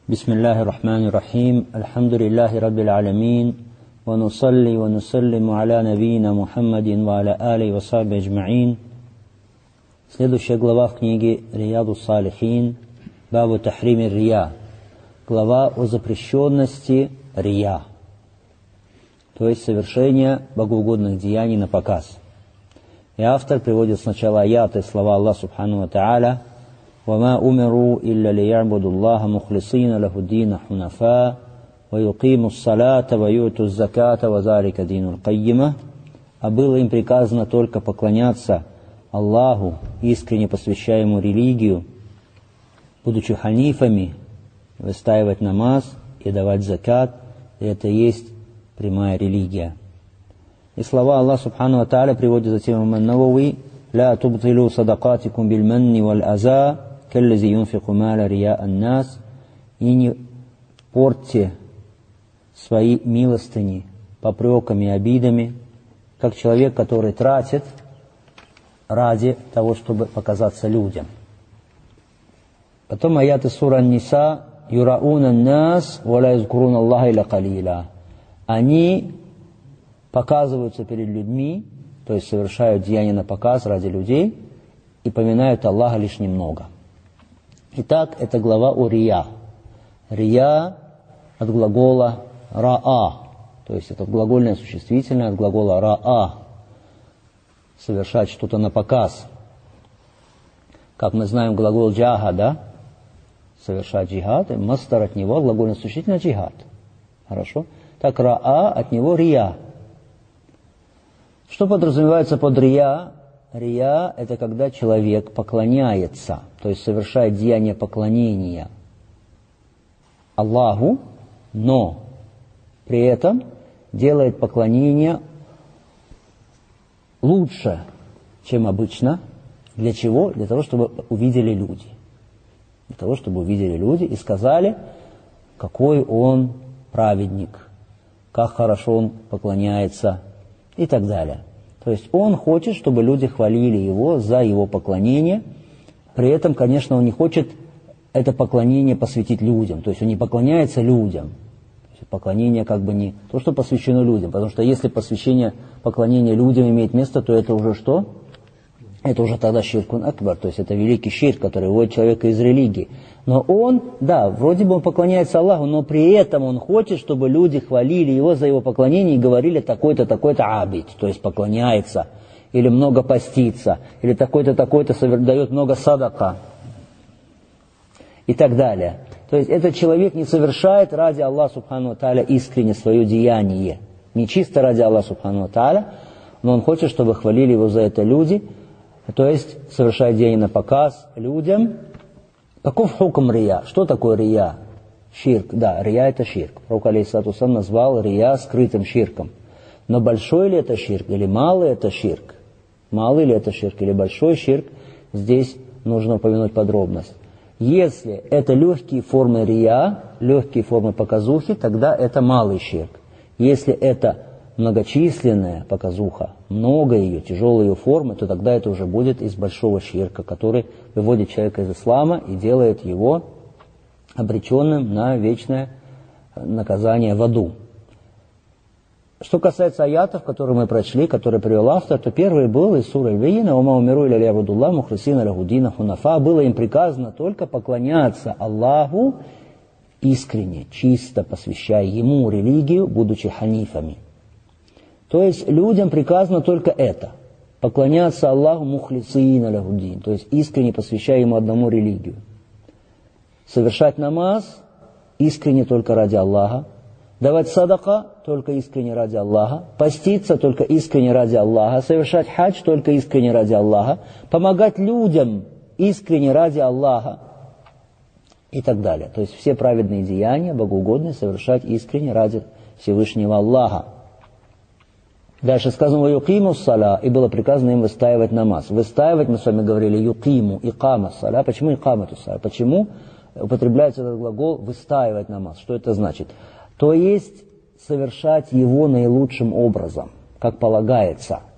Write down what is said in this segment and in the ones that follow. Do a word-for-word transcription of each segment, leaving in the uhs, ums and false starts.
Бисмиллахи рахмани рахим. Альхамдулиллахи раббил алямин. Ва нусалли ва нусаллиму аля набийина Мухаммадин ва аля али ва сахби аджмаин. Следующая глава в книге Рияду Салихин. Бабу Тахрими Рия. Глава о запрещенности рия, то есть совершения богоугодных деяний на показ. И автор приводит сначала аяты, слова Аллаха Субхану ва Тааля: «Вама умиру илля лиябуду Аллаха мухлисина лаху дина хунафа, ва юқиму ссалата, ва юту заката, ва залика динул кайима». А было им приказано только поклоняться Аллаху, искренне посвящая Ему религию, будучи ханифами, выстаивать намаз и давать закат, и это и есть прямая религия. И слова Аллаха Субхану ва Тааля приводит затем имам Навави: «Ла тубтилу садакатикум бильманни валь аза, каллази юнфику маля рия аннас». И не портьте свои милостыни попреками и обидами, как человек, который тратит ради того, чтобы показаться людям. Потом аяты сура Ан-Ниса: «Юрауна нас, ва ла язкуруна Аллаха илля калила». Они показываются перед людьми, то есть совершают деяния на показ ради людей, и поминают Аллаха лишь немного. Итак, это глава о рия. Рия от глагола раа, то есть это глагольное существительное от глагола раа, совершать что-то на показ. Как мы знаем, глагол джахада, совершать джихад, и мастер от него глагольное существительное джихад. Хорошо? Так раа от него рия. Что подразумевается под рия? Рия – это когда человек поклоняется, то есть совершает деяние поклонения Аллаху, но при этом делает поклонение лучше, чем обычно. Для чего? Для того, чтобы увидели люди. Для того, чтобы увидели люди и сказали, какой он праведник, как хорошо он поклоняется и так далее. То есть он хочет, чтобы люди хвалили его за его поклонение. При этом, конечно, он не хочет это поклонение посвятить людям. То есть он не поклоняется людям. То есть поклонение как бы не то, что посвящено людям. Потому что если посвящение поклонения людям имеет место, то это уже что? Это уже тогда ширкун акбар. То есть это великий ширк, который выводит человека из религии. Но он, да, вроде бы он поклоняется Аллаху, но при этом он хочет, чтобы люди хвалили его за его поклонение и говорили такой-то, такой-то абид, то есть поклоняется, или много постится, или такой-то, такой-то дает много садака и так далее. То есть этот человек не совершает ради Аллаха Субхану ва Тааля искренне свое деяние, не чисто ради Аллаха Субхану ва Тааля, но он хочет, чтобы хвалили его за это люди, то есть совершает деяние на показ людям. Каков хукм рия? Что такое рия? Ширк. Да, рия это ширк. Пророк алейхиссалату вассалям назвал рия скрытым ширком. Но большой ли это ширк или малый это ширк? Малый ли это ширк или большой ширк? Здесь нужно упомянуть подробность. Если это легкие формы рия, легкие формы показухи, тогда это малый ширк. Если это многочисленная показуха, много ее, тяжелые ее формы, то тогда это уже будет из большого ширка, который выводит человека из ислама и делает его обреченным на вечное наказание в аду. Что касается аятов, которые мы прочли, которые привел автор, то первый был из суры Аль-Байина: «Вама умиру илля лиябуду Аллаха мухлисина лаху дина хунафа». Было им приказано только поклоняться Аллаху искренне, чисто посвящая Ему религию, будучи ханифами. То есть людям приказано только это – поклоняться Аллаху мухлисина лаху дин, то есть искренне посвящая Ему одному религию. Совершать намаз искренне только ради Аллаха, давать садака только искренне ради Аллаха, поститься только искренне ради Аллаха, совершать хадж только искренне ради Аллаха, помогать людям искренне ради Аллаха и так далее. То есть все праведные деяния, богоугодные, совершать искренне ради Всевышнего Аллаха. Дальше сказано: «Юқиму ссаля», и было приказано им выстаивать намаз. Выстаивать, мы с вами говорили, юқиму, икама ссаля. Почему икамату ссаля? Почему употребляется этот глагол «выстаивать намаз»? Что это значит? То есть совершать его наилучшим образом, как полагается.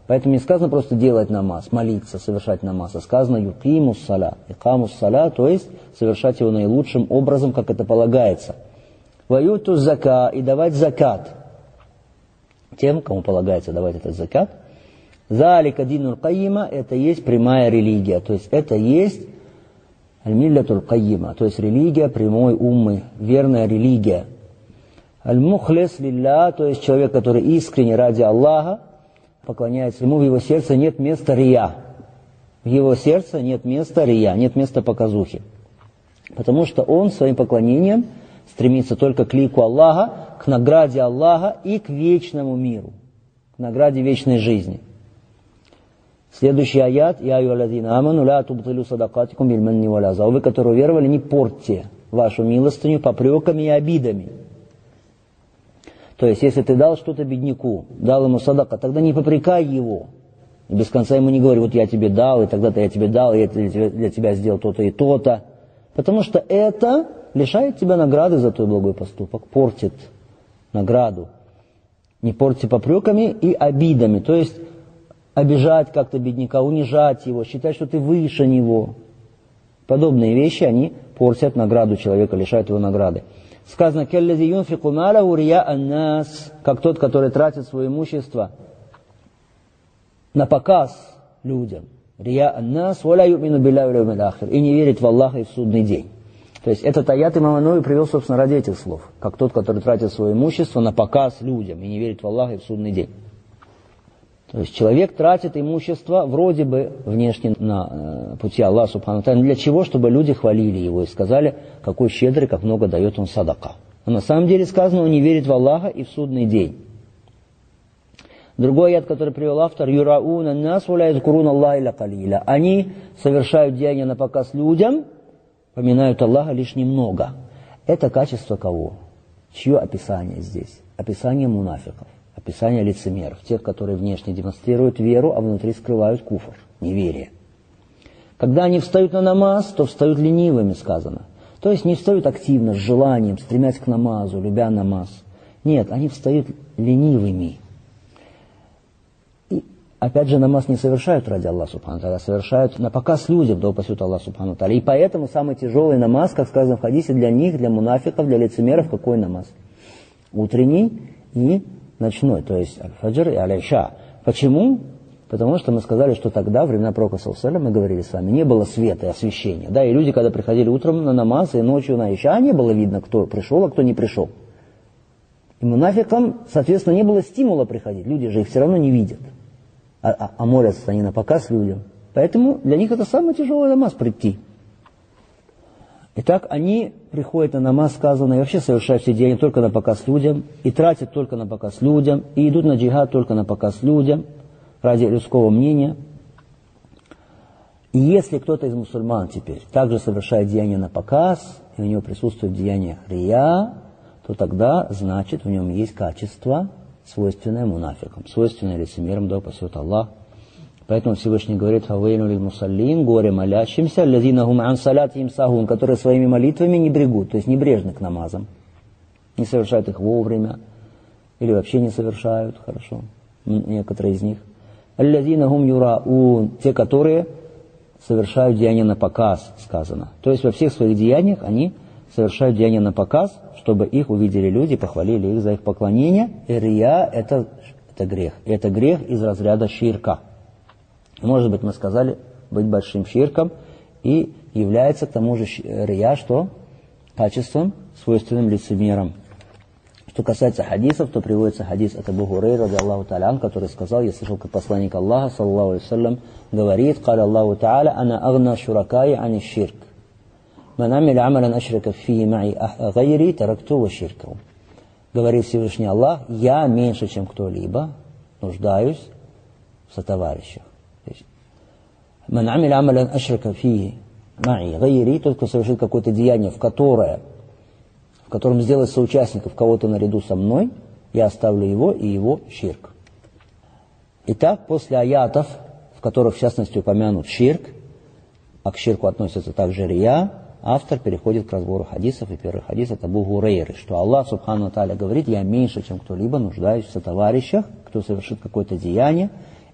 Поэтому не сказано просто делать намаз, молиться, совершать намаз, а сказано юкимус саля, икамус саля, то есть совершать его наилучшим образом, как это полагается. Ваюту зака, и давать закат тем, кому полагается давать этот закат. Залика динул кайима, это есть прямая религия, то есть это есть аль-миллятуль кайима, то есть религия прямой уммы, верная религия. Аль-мухлис лилля, то есть человек, который искренне ради Аллаха поклоняется ему, в его сердце нет места рия. В его сердце нет места рия, нет места показухи. Потому что он своим поклонением стремится только к лику Аллаха, к награде Аллаха и к вечному миру, к награде вечной жизни. Следующий аят: «Я айюхаллазина аману ла тубтилу садакатикум биль-манни валь-аза». Вы, которые уверовали, не портьте вашу милостыню попреками и обидами. То есть, если ты дал что-то бедняку, дал ему садака, тогда не попрекай его. И без конца ему не говори: вот я тебе дал, и тогда-то я тебе дал, и я для тебя сделал то-то и то-то. Потому что это лишает тебя награды за твой благой поступок, портит награду. Не портите попреками и обидами, то есть обижать как-то бедняка, унижать его, считать, что ты выше него. Подобные вещи, они портят награду человека, лишают его награды. Сказано: «Келлази юнфику маляху рия ан-нас», как тот, который тратит свое имущество на показ людям. Рия ан-нас валя ю'мину билляхи вал яумил ахир, и не верит в Аллаха и в судный день. То есть этот аят имам ан-Навави привел, собственно, ради этих слов. Как тот, который тратит свое имущество на показ людям и не верит в Аллаха и в судный день. То есть человек тратит имущество вроде бы внешне на э, пути Аллаха субхану ва тааля. Для чего? Чтобы люди хвалили его и сказали, какой щедрый, как много дает он садака. Но на самом деле сказано, он не верит в Аллаха и в судный день. Другой аят, который привел автор: «Юрауна нас ва ла язкуруна Аллаха илля калиля». Они совершают деяния на показ людям, поминают Аллаха лишь немного. Это качество кого? Чье описание здесь? Описание мунафиков. Описание лицемеров, тех, которые внешне демонстрируют веру, а внутри скрывают куфр, неверие. Когда они встают на намаз, то встают ленивыми, сказано. То есть не встают активно, с желанием, стремясь к намазу, любя намаз. Нет, они встают ленивыми. И опять же, намаз не совершают ради Аллаха субхану ва тааля, совершают на показ людям, да упасет Аллах субхану ва тааля. И поэтому самый тяжелый намаз, как сказано в хадисе, для них, для мунафиков, для лицемеров, какой намаз? Утренний и ночной, то есть аль-фаджр и аль-иша. Почему? Потому что мы сказали, что тогда, во времена пророка саллаллаху алейхи ва саллям, мы говорили с вами, не было света и освещения. Да, и люди, когда приходили утром на намаз и ночью на иша, не было видно, кто пришел, а кто не пришел. И мунафикам, соответственно, не было стимула приходить. Люди же их все равно не видят. А, а, а молятся они на показ людям. Поэтому для них это самый тяжелый намаз прийти. Итак, они приходят на намаз, сказано, и вообще совершают все деяния только на показ людям, и тратят только на показ людям, и идут на джихад только на показ людям, ради людского мнения. И если кто-то из мусульман теперь также совершает деяния на показ, и у него присутствует деяние рия, то тогда, значит, в нем есть качество, свойственное мунафикам, свойственное лицемерам, да упасет Аллах. Поэтому Всевышний говорит: «Фавейну лиль мусаллин», горе молящимся, «лазина гум ан салятихим сахун», которые своими молитвами не брегут, то есть небрежны к намазам, не совершают их вовремя, или вообще не совершают, хорошо, некоторые из них. «Аллазина гум юраун», те, которые совершают деяния на показ, сказано. То есть во всех своих деяниях они совершают деяния на показ, чтобы их увидели люди, похвалили их за их поклонение. И рия – это, это грех. И это грех из разряда ширка. Может быть, мы сказали, быть большим ширком, и является к тому же рия, что качеством, свойственным лицемерам. Что касается хадисов, то приводится хадис от Абу Хурайры, радиаллаху та'аля, который сказал, я слышал, как посланник Аллаха, саллаллаху алейхи ва саллям, говорит: «Каля Аллаху та'аля, ана агна шуракай ани ширк. Ман амиля амалан ашрика фии ма'i гайри, таракту ва ширкау». Говорит Всевышний Аллах: я меньше, чем кто-либо, нуждаюсь в сотоварищах. «Ман амиля амалан ашрика фии ма'i гайри», тот, кто совершит какое-то деяние, в которое в котором сделать соучастников кого-то наряду со мной, я оставлю его и его ширк. Итак, после аятов, в которых в частности упомянут ширк, а к ширку относится также рия, автор переходит к разбору хадисов, и первый хадис от Абу Хурайры, что Аллах субхану ва тааля говорит: я меньше, чем кто-либо, нуждаюсь в сотоварищах, кто совершит какое-то деяние,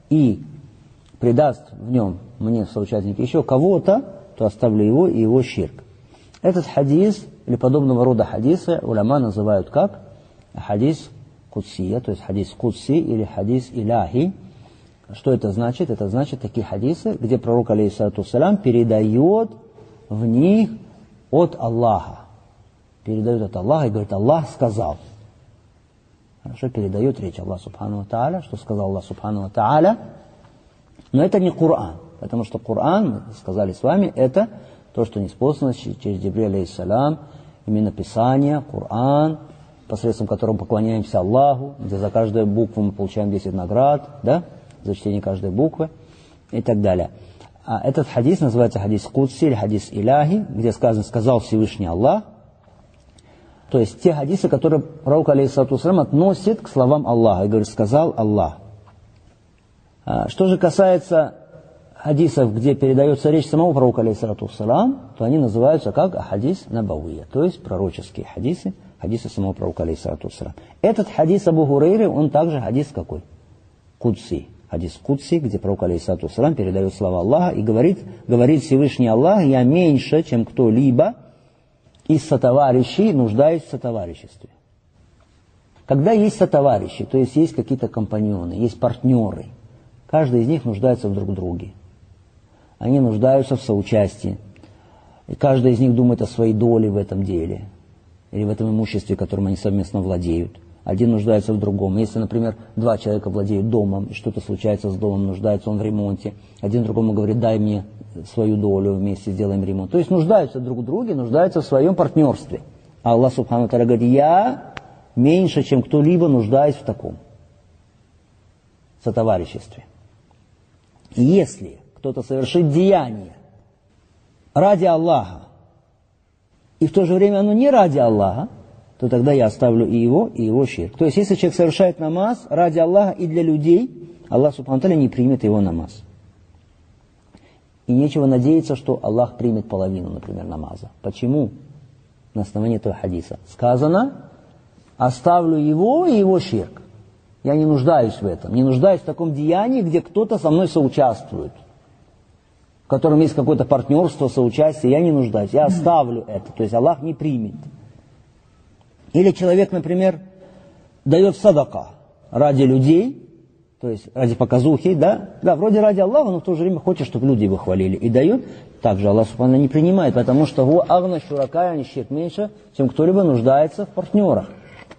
и предаст в нем мне в соучастники еще кого-то, то оставлю его и его ширк. Этот хадис или подобного рода хадисы уляма называют как хадис кудсия, то есть хадис кудси или хадис иляхи. Что это значит? Это значит такие хадисы, где пророк, алейхиссалату вассалям, передает в них от Аллаха. Передает от Аллаха и говорит: Аллах сказал. Хорошо, передает речь Аллах субхану ва тааля, что сказал Аллах субхану ва тааля. Но это не Коран, потому что Коран, мы сказали с вами, это то, что ниспослано через Джибриля алейхиссалям, именно Писание, Коран, посредством которого поклоняемся Аллаху, где за каждую букву мы получаем десять наград, да, за чтение каждой буквы и так далее. А этот хадис называется хадис кудси или хадис иляхи, где сказано «сказал Всевышний Аллах». То есть те хадисы, которые пророк, алейхиссалату вассалям, относит к словам Аллаха и говорит «сказал Аллах». А что же касается хадисов, где передается речь самого пророка, алейхиссалату вассалям, то они называются как хадис набавия, то есть пророческие хадисы, хадисы самого пророка, алейхиссалату вассалям. Этот хадис Абу Хурейры, он также хадис какой? Кудси. Хадис Кудси, где пророк, алейхиссалату вассалям, передает слова Аллаха и говорит, говорит Всевышний Аллах: «Я меньше, чем кто-либо из сотоварищей нуждаюсь в сотовариществе». Когда есть сотоварищи, то есть есть какие-то компаньоны, есть партнеры, каждый из них нуждается в друг друге. Они нуждаются в соучастии. И каждый из них думает о своей доле в этом деле, или в этом имуществе, которым они совместно владеют. Один нуждается в другом. Если, например, два человека владеют домом, и что-то случается с домом, нуждается он в ремонте, один другому говорит: дай мне свою долю, вместе сделаем ремонт. То есть нуждаются друг в друге, нуждаются в своем партнерстве. А Аллах субхану ва тааля говорит: я меньше, чем кто-либо, нуждаюсь в таком сотовариществе. И если кто-то совершит деяние ради Аллаха, и в то же время оно не ради Аллаха, то тогда я оставлю и его, и его ширк. То есть, если человек совершает намаз ради Аллаха и для людей, Аллах субхану ва тааля не примет его намаз. И нечего надеяться, что Аллах примет половину, например, намаза. Почему? На основании этого хадиса сказано: оставлю его и его ширк. Я не нуждаюсь в этом. Не нуждаюсь в таком деянии, где кто-то со мной соучаствует, в котором есть какое-то партнерство, соучастие. Я не нуждаюсь. Я оставлю это. То есть Аллах не примет. Или человек, например, дает садака ради людей, то есть ради показухи, да, да, вроде ради Аллаха, но в то же время хочет, чтобы люди его хвалили, и дает, также Аллах субхану не принимает, потому что его агна шуракая, они ширк меньше, чем кто-либо нуждается в партнерах.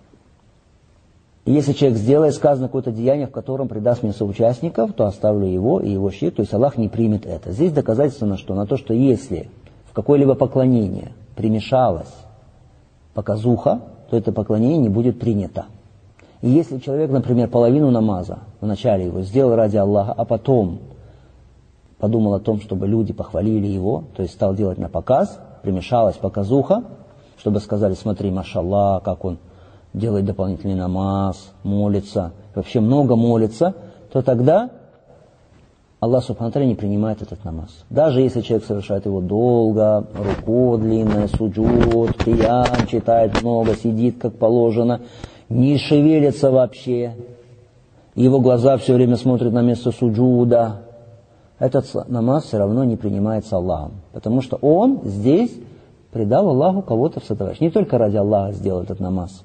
И если человек сделает, сказано, какое-то деяние, в котором придаст мне соучастников, то оставлю его и его ширк, то есть Аллах не примет это. Здесь доказательство на что? На то, что если в какое-либо поклонение примешалась показуха, то это поклонение не будет принято. И если человек, например, половину намаза в начале его сделал ради Аллаха, а потом подумал о том, чтобы люди похвалили его, то есть стал делать на показ, примешалась показуха, чтобы сказали: смотри, машаллах, как он делает дополнительный намаз, молится, вообще много молится, то тогда Аллах субхану ва тааля не принимает этот намаз. Даже если человек совершает его долго, руку длинная, суджуд, киям, читает много, сидит как положено, не шевелится вообще, его глаза все время смотрят на место суджуда, этот намаз все равно не принимается Аллахом, потому что он здесь предал Аллаху кого-то в сотоварищ. Не только ради Аллаха сделал этот намаз.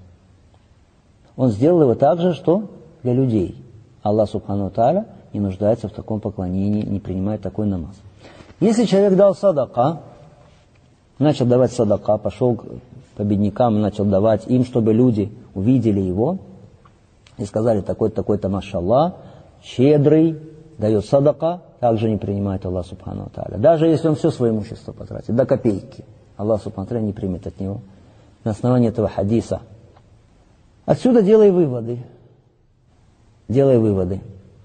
Он сделал его также, что для людей. Аллах субхану ва тааля не нуждается в таком поклонении, не принимает такой намаз. Если человек дал садака, начал давать садака, пошел по беднякам, начал давать им, чтобы люди увидели его и сказали: такой-то, такой-то, машаллах, щедрый, дает садака, также не принимает Аллах субхану ва тааля. Даже если он все свое имущество потратит, до копейки, Аллах субхану ва тааля не примет от него. На основании этого хадиса. Отсюда делай выводы. Делай выводы.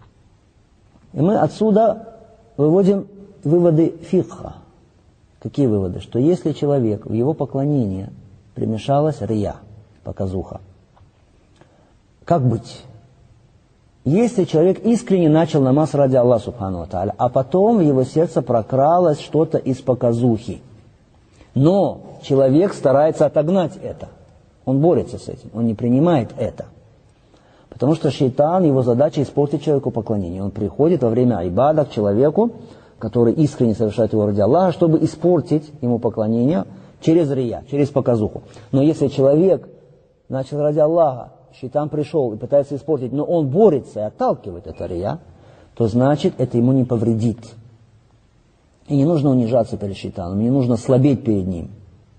И мы отсюда выводим выводы фикха. Какие выводы? Что если человек в его поклонение примешалась рия, показуха, как быть? Если человек искренне начал намаз ради Аллаха субхану ва тааля, а потом в его сердце прокралось что-то из показухи, но человек старается отогнать это, он борется с этим, он не принимает это, Потому что шайтан, его задача испортить человеку поклонение. Он приходит во время айбада к человеку, который искренне совершает его ради Аллаха, чтобы испортить ему поклонение через рия, через показуху. Но если человек начал ради Аллаха, шайтан пришел и пытается испортить, но он борется и отталкивает это рия, то значит это ему не повредит. И не нужно унижаться перед шайтаном, не нужно слабеть перед ним.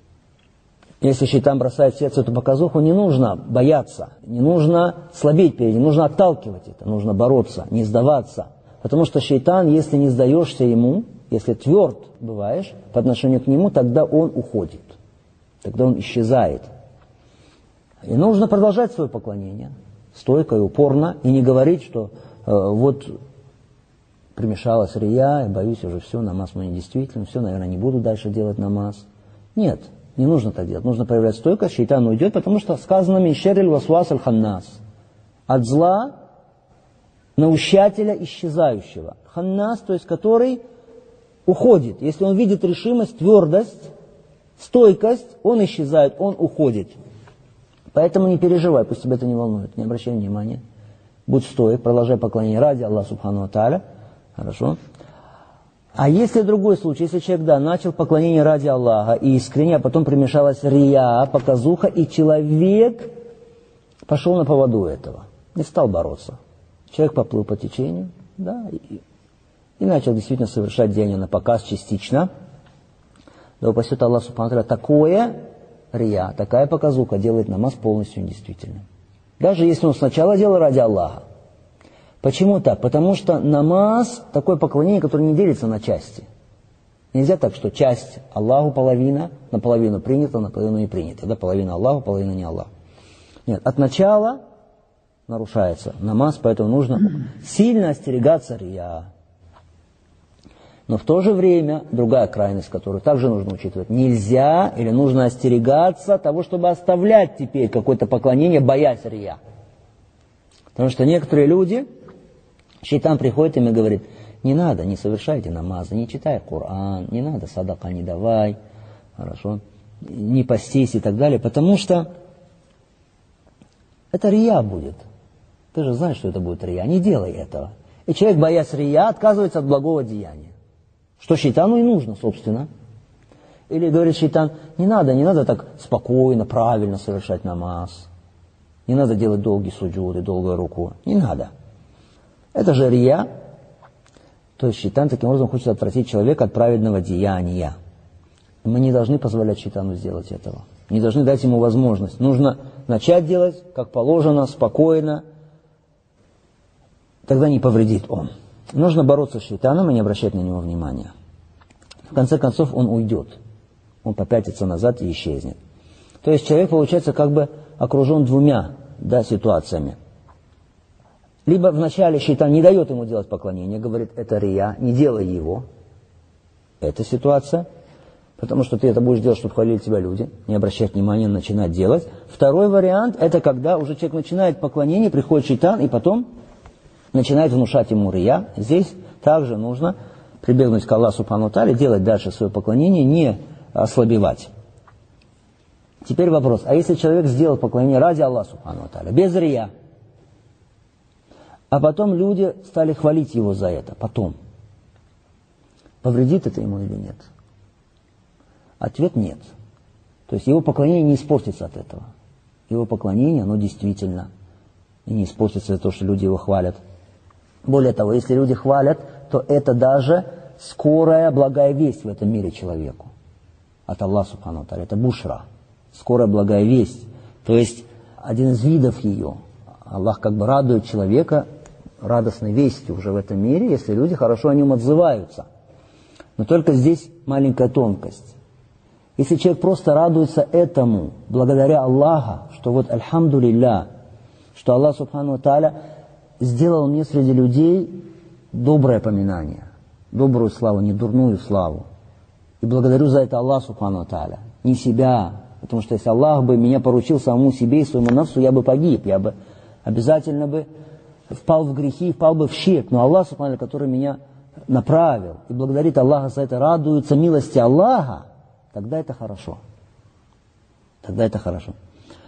Если шайтан бросает в сердце эту показуху, не нужно бояться, не нужно слабеть перед ним, нужно отталкивать это, нужно бороться, не сдаваться. Потому что шайтан, если не сдаешься ему, если тверд бываешь по отношению к нему, тогда он уходит, тогда он исчезает. И нужно продолжать свое поклонение, стойко и упорно, и не говорить, что э, вот примешалась рия, и боюсь уже все, намаз мой недействителен, все, наверное, не буду дальше делать намаз. Нет. Не нужно так делать. Нужно проявлять стойкость, шайтан уйдет, потому что сказано «Мин шерриль васвас аль-ханнас» от зла наущателя исчезающего. Ханнас, то есть который уходит. Если он видит решимость, твердость, стойкость, он исчезает, он уходит. Поэтому не переживай, пусть тебя это не волнует, не обращай внимания. Будь стоек, продолжай поклонение ради Аллаха субхану ва тааля. Хорошо. А если другой случай, если человек, да, начал поклонение ради Аллаха и искренне, а потом примешалась рия, показуха, и человек пошел на поводу этого, не стал бороться. Человек поплыл по течению, да, и, и начал действительно совершать деяния на показ частично. Да упасет Аллах субхану ва тааля, такое рия, такая показуха делает намаз полностью недействительным. Даже если он сначала делал ради Аллаха. Почему так? Потому что намаз – такое поклонение, которое не делится на части. Нельзя так, что часть Аллаху половина, наполовину принята, наполовину не принята. Да, половина Аллаху, половина не Аллах. Нет, от начала нарушается намаз, поэтому нужно сильно остерегаться рия. Но в то же время, другая крайность, которую также нужно учитывать, нельзя или нужно остерегаться того, чтобы оставлять теперь какое-то поклонение, боясь рия. Потому что некоторые люди... Шайтан приходит им и говорит, не надо, не совершайте намазы, не читай Коран, не надо садака не давай, хорошо, не постись и так далее, потому что это рия будет. Ты же знаешь, что это будет рия, не делай этого. И человек, боясь рия, отказывается от благого деяния. Что шайтану и нужно, собственно. Или говорит шайтан, не надо, не надо так спокойно, правильно совершать намаз. Не надо делать долгий суджуд и долгую руку. Не надо. Это же рия, то есть шайтан таким образом хочет отвратить человека от праведного деяния. Мы не должны позволять шайтану сделать этого. Не должны дать ему возможность. Нужно начать делать, как положено, спокойно. Тогда не повредит он. Нужно бороться с шайтаном и не обращать на него внимания. В конце концов он уйдет. Он попятится назад и исчезнет. То есть человек, получается, как бы окружен двумя, да, ситуациями. Либо вначале шайтан не дает ему делать поклонение, говорит, это рия, не делай его. Это ситуация, потому что ты это будешь делать, чтобы хвалили тебя люди, не обращать внимания, начинать делать. Второй вариант, это когда уже человек начинает поклонение, приходит шайтан, и потом начинает внушать ему рия. Здесь также нужно прибегнуть к Аллаху субхану ва тааля, делать дальше свое поклонение, не ослабевать. Теперь вопрос, а если человек сделал поклонение ради Аллаха субхану ва тааля, без рия, а потом люди стали хвалить его за это, потом. Повредит это ему или нет? Ответ нет. То есть его поклонение не испортится от этого. Его поклонение, оно действительно и не испортится из-за того, что люди его хвалят. Более того, если люди хвалят, то это даже скорая благая весть в этом мире человеку. От Аллаха субхану ва тааля. Это бушра. Скорая благая весть. То есть один из видов ее. Аллах как бы радует человека радостной вестью уже в этом мире, если люди хорошо о нем отзываются. Но только здесь маленькая тонкость. Если человек просто радуется этому, благодаря Аллаха, что вот альхамдулилля, что Аллах субхану ва тааля сделал мне среди людей доброе поминание, добрую славу, не дурную славу. И благодарю за это Аллах субхану ва тааля, не себя. Потому что если Аллах бы меня поручил самому себе и своему нафсу, я бы погиб, я бы обязательно бы впал в грехи, впал бы в щек. Но Аллах, субхану, который меня направил и благодарит Аллаха за это, радуется милости Аллаха, тогда это хорошо. Тогда это хорошо.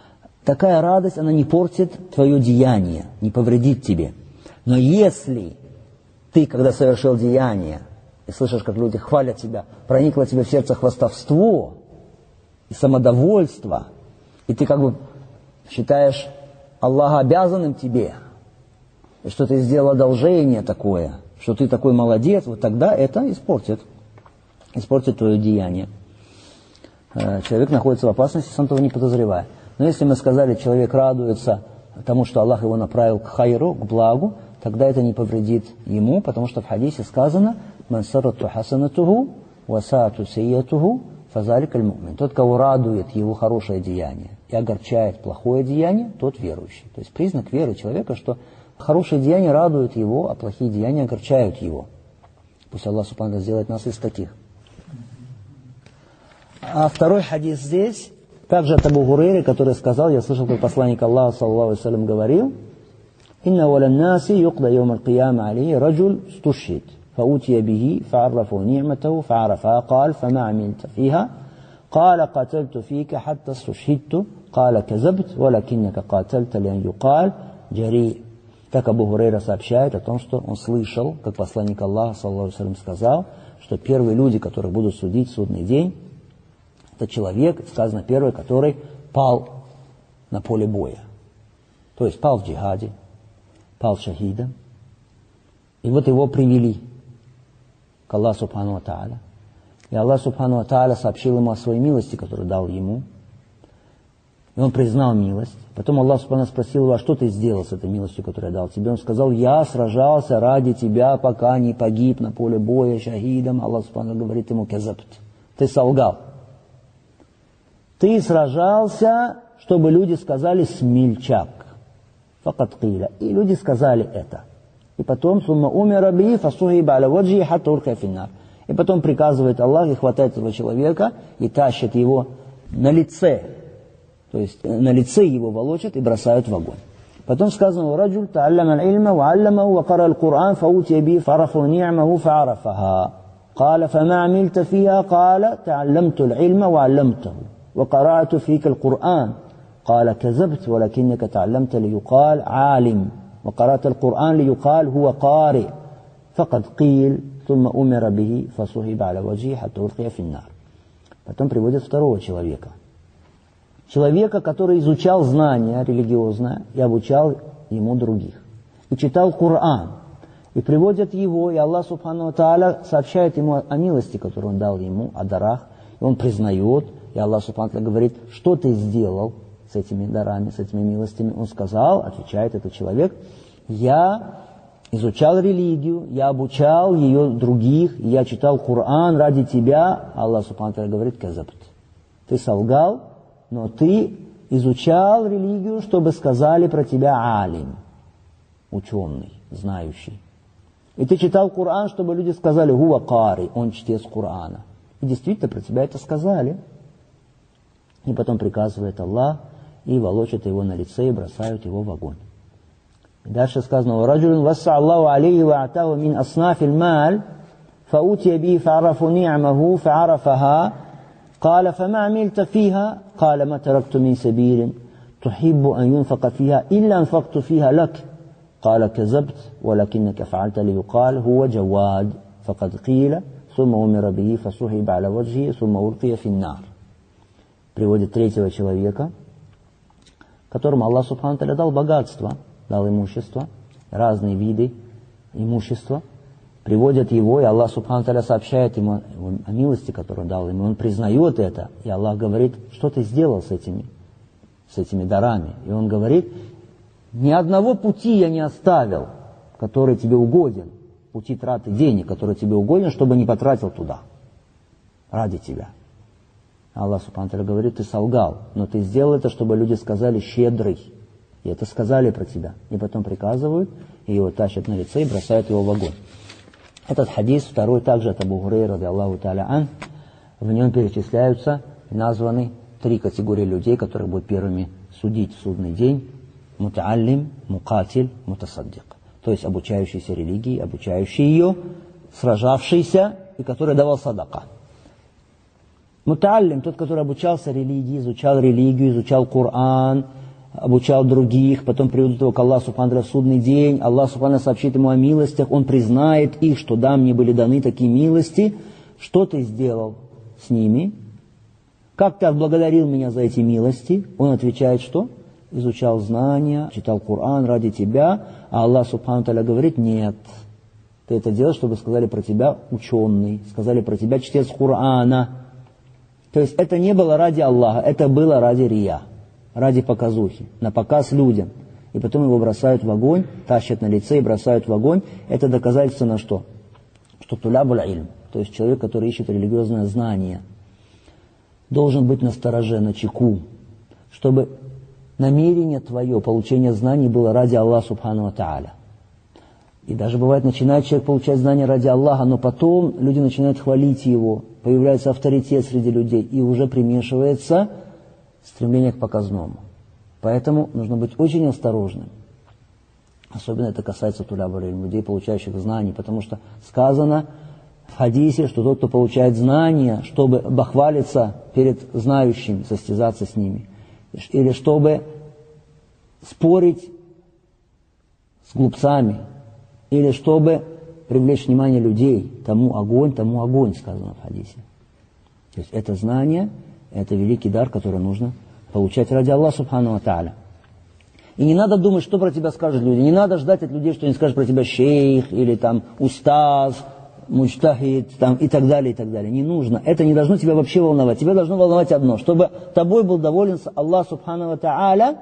такая радость, она не портит твое деяние, не повредит тебе. Но если ты, когда совершил деяние, и слышишь, как люди хвалят тебя, проникло тебе в сердце хвастовство и самодовольство, и ты как бы считаешь Аллаха обязанным тебе, и что ты сделал одолжение такое, что ты такой молодец, вот тогда это испортит, испортит твое деяние. Человек находится в опасности, сам того не подозревая. Но если мы сказали, человек радуется тому, что Аллах его направил к хайру, к благу, тогда это не повредит ему, потому что в хадисе сказано «Ман саррату хасанатуху, васаату сейятуху, фазалик аль-му'мин». Тот, кого радует его хорошее деяние и огорчает плохое деяние, тот верующий. То есть признак веры человека, что хорошие деяния радуют его, а плохие деяния огорчают его. Пусть Аллах субхану сделает нас из таких. А второй хадис здесь, также от Абу Гурейры, который сказал, я слышал, как посланник Аллаха, саллаллаху алейхи ва саллям, говорил: «Инна валан наси юкда йом аль-кияма алейхи раджуль стушхид, фаутия бихи, фааррафу ни'матаху, фаарафа, кал, фама амильта фиха, кала катальту фика, хатта стушхидту, кала казабт, валакиннака катальта лиан юкал, джари». Так Абу Гурейра сообщает о том, что он слышал, как посланник Аллаха, саллаллаху алейхи ва саллям, сказал, что первые люди, которых будут судить в судный день, это человек, сказано первый, который пал на поле боя. То есть пал в джихаде, пал шахидом. И вот его привели к Аллаху субхану ва тааля. И Аллах субхану ва тааля сообщил ему о своей милости, которую дал ему. И он признал милость. Потом Аллах субхану спросил его: а что ты сделал с этой милостью, которую я дал тебе? Он сказал: я сражался ради тебя, пока не погиб на поле боя шахидом. Аллах субхану говорит ему: казабт, ты солгал. Ты сражался, чтобы люди сказали смельчак. Факат киля. И люди сказали это. И потом сумма умира би фасухиба аля ваджи хатта урхия финнар. И потом приказывает Аллах и хватает этого человека и тащит его на лице. То есть на лице его волочат и бросают в огонь. Потом сказано: раджуль та'аллама аль-илма ва алламаху ва кара аль-Кур'ан фаутия би фарафу ни'маху фа'арафаха. Каля фама амильта фиха, каля та'алламту аль-илма ва алламтаху. وقرأت فيك القرآن قال كذبت ولكنك تعلمت ليقال عالم وقرأت القرآن ليقال هو قارئ فقد قيل ثم أمر به فصهب على وجهه حتى ألقي في النار. Потом приводят второго человека. Человека, который изучал знания религиозные и обучал ему других. И читал Коран. И приводят его, и Аллах субхану ва тааля сообщает ему о милости, которую он дал ему, о дарах. И он признает. И Аллах субхану ва тааля говорит: что ты сделал с этими дарами, с этими милостями? Он сказал, отвечает этот человек: я изучал религию, я обучал ее других, я читал Коран ради тебя. Аллах субхану ва тааля говорит: казабт, ты солгал, но ты изучал религию, чтобы сказали про тебя алим, ученый, знающий. И ты читал Коран, чтобы люди сказали: хуа кари, он чтец Корана. И действительно про тебя это сказали. И потом приказывает Аллах, и волочат его на лице, и бросают его в огонь. И дальше сказано: «Раджулин васса Аллаху алейхи ва атаху мин аснафил маль, фаутия би фаарафу ни'маху фаарафаха, каля фама амильта фиха, каля ма таракту мин сабилин, тухиббу ан юнфака фиха, илля анфакту фиха лак, каля казабт, валакиннака фаальта лиюкал, хуа джавад, факад киля, сумма умира бихи, фасухиба аля ваджхи, сумма уркия финнар». Приводит третьего человека, которому Аллах субхану ва тааля дал богатство, дал имущество, разные виды имущества. Приводят его, и Аллах субхану ва тааля сообщает ему о милости, которую он дал ему. Он признает это, и Аллах говорит: что ты сделал с этими, с этими дарами? И он говорит: ни одного пути я не оставил, который тебе угоден, пути траты денег, который тебе угоден, чтобы не потратил туда, ради тебя. Аллах субхану ва тааля говорит: ты солгал, но ты сделал это, чтобы люди сказали щедрый. И это сказали про тебя. И потом приказывают, и его тащат на лице и бросают его в огонь. Этот хадис, второй, также от Абу Гурейры, ради Аллаху тааля ан, в нем перечисляются и названы три категории людей, которые будут первыми судить в судный день: мутааллим, мукатиль, мутасаддик. То есть обучающийся религии, обучающий ее, сражавшийся и который давал садака. Мутааллим, тот, который обучался религии, изучал религию, изучал Коран, обучал других, потом приведут его к Аллаху Субхану в судный день, Аллах Субхану сообщит ему о милостях, он признает их, что да, мне были даны такие милости. Что ты сделал с ними? Как ты отблагодарил меня за эти милости? Он отвечает, что? Изучал знания, читал Коран ради тебя, а Аллах Субхану Тааля говорит, нет, ты это делаешь, чтобы сказали про тебя ученый, сказали про тебя чтец Корана. То есть это не было ради Аллаха, это было ради рия, ради показухи, на показ людям. И потом его бросают в огонь, тащат на лице и бросают в огонь. Это доказательство на что? Что тулябуль ильм, то есть человек, который ищет религиозное знание, должен быть настороже, начеку, чтобы намерение твое, получение знаний было ради Аллаха Субхану ва Тааля. И даже бывает, начинает человек получать знания ради Аллаха, но потом люди начинают хвалить его, появляется авторитет среди людей, и уже примешивается стремление к показному. Поэтому нужно быть очень осторожным. Особенно это касается тулябуль ильм, людей, получающих знаний, потому что сказано в хадисе, что тот, кто получает знания, чтобы бахвалиться перед знающими, состязаться с ними, или чтобы спорить с глупцами, или чтобы привлечь внимание людей, тому огонь, тому огонь, сказано в хадисе. То есть это знание, это великий дар, который нужно получать ради Аллаха Субхану ва Тааля. И не надо думать, что про тебя скажут люди. Не надо ждать от людей, что они скажут про тебя шейх, или там устаз, муджтахид, там, и так далее, и так далее. Не нужно. Это не должно тебя вообще волновать. Тебя должно волновать одно, чтобы тобой был доволен Аллах Субхану ва Тааля,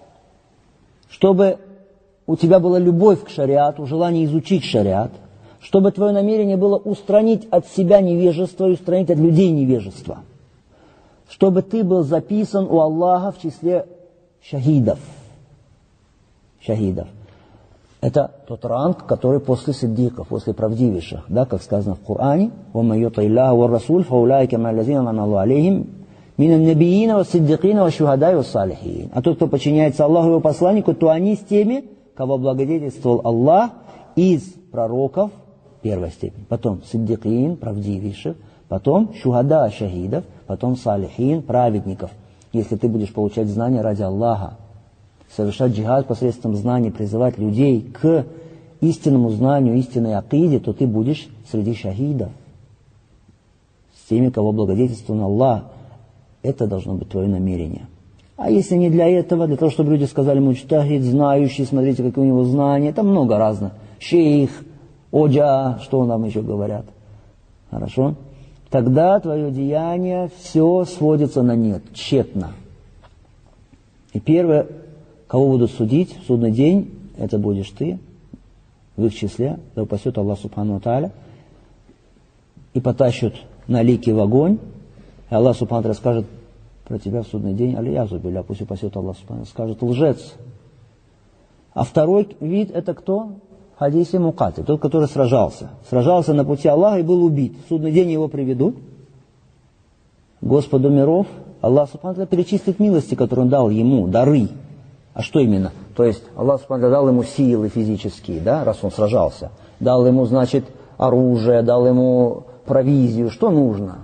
чтобы у тебя была любовь к шариату, желание изучить шариат, чтобы твое намерение было устранить от себя невежество и устранить от людей невежество. Чтобы ты был записан у Аллаха в числе шахидов. Шахидов. Это тот ранг, который после сиддиков, после правдивейших, да, как сказано в Коране, «Вамма юта Илляха ва расуль, фауляйка ма аллазина ан'ама Аллаху алейхим, минан набиина ва сиддикина ва шухадай ва салихин». А тот, кто подчиняется Аллаху и его посланнику, то они с теми, кого благодетельствовал Аллах из пророков первой степени, потом сиддикин, правдивейших, потом шухада, шахидов, потом салихин, праведников. Если ты будешь получать знания ради Аллаха, совершать джихад посредством знаний, призывать людей к истинному знанию, истинной акиде, то ты будешь среди шахидов, с теми, кого благодетельствовал Аллах. Это должно быть твое намерение. А если не для этого, для того, чтобы люди сказали, муджтахид, знающий, смотрите, какие у него знания, там много разных. Шейх, оджа, что нам еще говорят. Хорошо? Тогда твое деяние все сводится на нет, тщетно. И первое, кого будут судить в судный день, это будешь ты, в их числе, да упасет Аллах Субхану ва Тааля, и потащат на лики в огонь, и Аллах Субхану ва Тааля скажет про тебя в судный день, алиязу билля, пусть упасет Аллах Субхану, скажет лжец. А второй вид это кто? В хадисе мукатиль, тот, который сражался. Сражался на пути Аллаха и был убит. В судный день его приведут Господу миров. Аллах Субхану ва Тааля перечислит милости, которые он дал ему, дары. А что именно? То есть Аллах Субхану ва Тааля дал ему силы физические, да, раз он сражался. Дал ему, значит, оружие, дал ему провизию. Что нужно?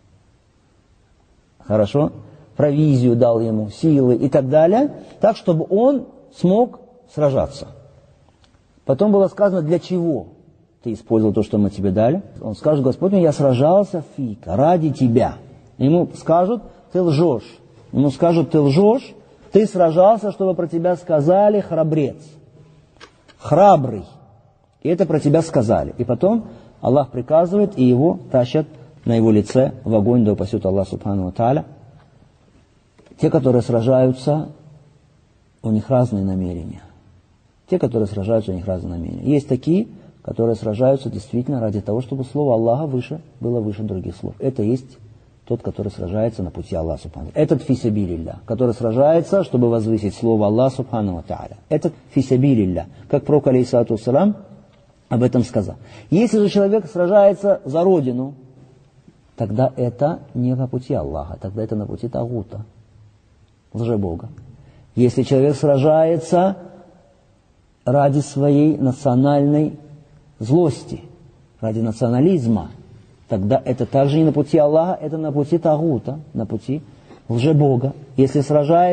Хорошо? Провизию дал ему, силы и так далее, так, чтобы он смог сражаться. Потом было сказано, для чего ты использовал то, что мы тебе дали. Он скажет, Господь мой, я сражался фика, ради тебя. Ему скажут, ты лжешь. Ему скажут, ты лжешь, ты сражался, чтобы про тебя сказали храбрец. Храбрый. И это про тебя сказали. И потом Аллах приказывает, и его тащат на его лице в огонь, да упасет Аллах Субхану ва Тааля. Те, которые сражаются, у них разные намерения. Те, которые сражаются, у них разные намерения. Есть такие, которые сражаются действительно ради того, чтобы слово Аллаха выше, было выше других слов. Это есть тот, который сражается на пути Аллаха Субхану. Этот фисабилилля, который сражается, чтобы возвысить слово Аллаха Субхану ва Тааля. Этот фисабилилля, как пророк алейхиссалату вассалам об этом сказал. Если же человек сражается за родину, тогда это не на пути Аллаха, тогда это на пути Тагута, лжебога. Если человек сражается ради своей национальной злости, ради национализма, тогда это также не на пути Аллаха, это на пути Тагута, на пути лжебога. Если сражается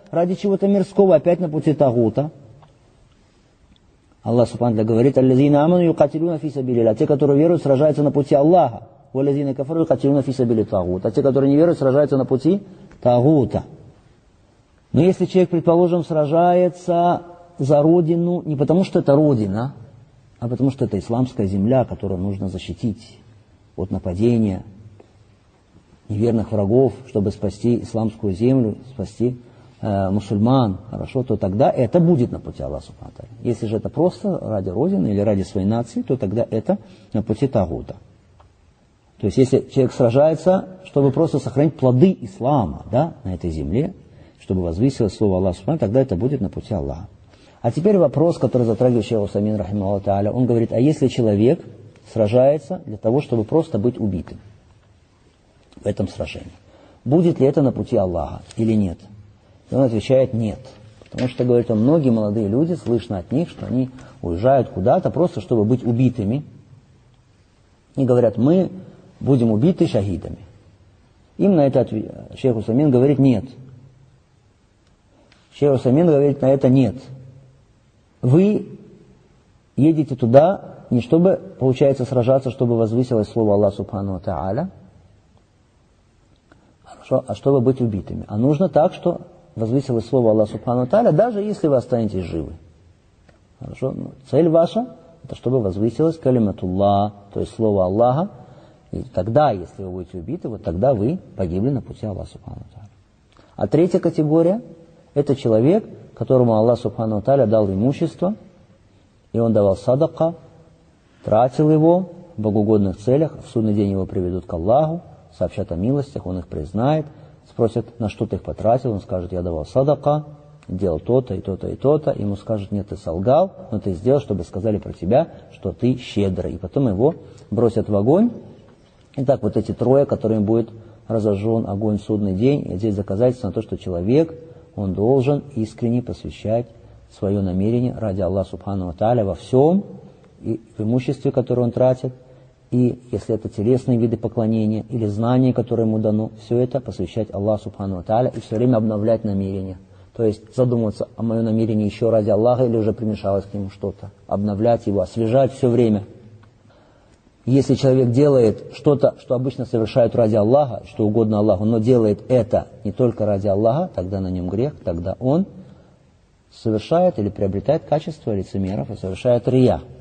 ради чего-то мирского, опять на пути тагута. Аллах субхану ва тааля говорит: «Аллазина аману юкатилуна фи сабилилля». Те, которые веруют, сражаются на пути Аллаха. «Валлазина кафару юкатилуна фи сабили тагут». А те, которые не веруют, сражаются на пути тагута. Но если человек, предположим, сражается за родину не потому, что это родина, а потому, что это исламская земля, которую нужно защитить от нападения неверных врагов, чтобы спасти исламскую землю, спасти э, мусульман, хорошо, то тогда это будет на пути Аллаха субхану ва тааля. Если же это просто ради родины или ради своей нации, то тогда это на пути тагута. То есть, если человек сражается, чтобы просто сохранить плоды ислама, да, на этой земле, чтобы возвысилось слово Аллаха субхану ва тааля, тогда это будет на пути Аллаха. А теперь вопрос, который затрагивает шейх Усаймин рахимахуллаху тааля. Он говорит: а если человек сражается для того, чтобы просто быть убитым в этом сражении, будет ли это на пути Аллаха или нет? И он отвечает: нет. Потому что, говорит он, многие молодые люди, слышно от них, что они уезжают куда-то просто, чтобы быть убитыми. И говорят: мы будем убиты шахидами. Им на это ответ... шейх Усаймин говорит: нет. Шейх Усаймин говорит на это: нет. Вы едете туда не чтобы, получается, сражаться, чтобы возвысилось слово Аллаха субхану ва тааля, а чтобы быть убитыми. А нужно так, что возвысилось слово Аллаха субхану ва тааля, даже если вы останетесь живы. Хорошо? Но цель ваша, это чтобы возвысилось калиматуллах, то есть слово Аллаха. И тогда, если вы будете убиты, вот тогда вы погибли на пути Аллаха субхану ва тааля. А третья категория – это человек, которому Аллах субхану ва тааля дал имущество, и он давал садака, тратил его в богоугодных целях, в судный день его приведут к Аллаху, сообщат о милостях, он их признает, спросят, на что ты их потратил, он скажет: я давал садака, делал то-то и то-то и то-то, ему скажут: нет, ты солгал, но ты сделал, чтобы сказали про тебя, что ты щедрый, и потом его бросят в огонь. Итак, вот эти трое, которым будет разожжен огонь в судный день, и здесь доказательство на то, что человек, он должен искренне посвящать свое намерение ради Аллаха субхану ва тааля во всем, и в имуществе, которое он тратит, и если это телесные виды поклонения, или знания, которые ему дано, все это посвящать Аллаху субхану ва тааля и все время обновлять намерение. То есть задумываться о моем намерении еще ради Аллаха или уже примешалось к нему что-то. Обновлять его, освежать все время. Если человек делает что-то, что обычно совершают ради Аллаха, что угодно Аллаху, но делает это не только ради Аллаха, тогда на нем грех, тогда он совершает или приобретает качество лицемеров и совершает рия.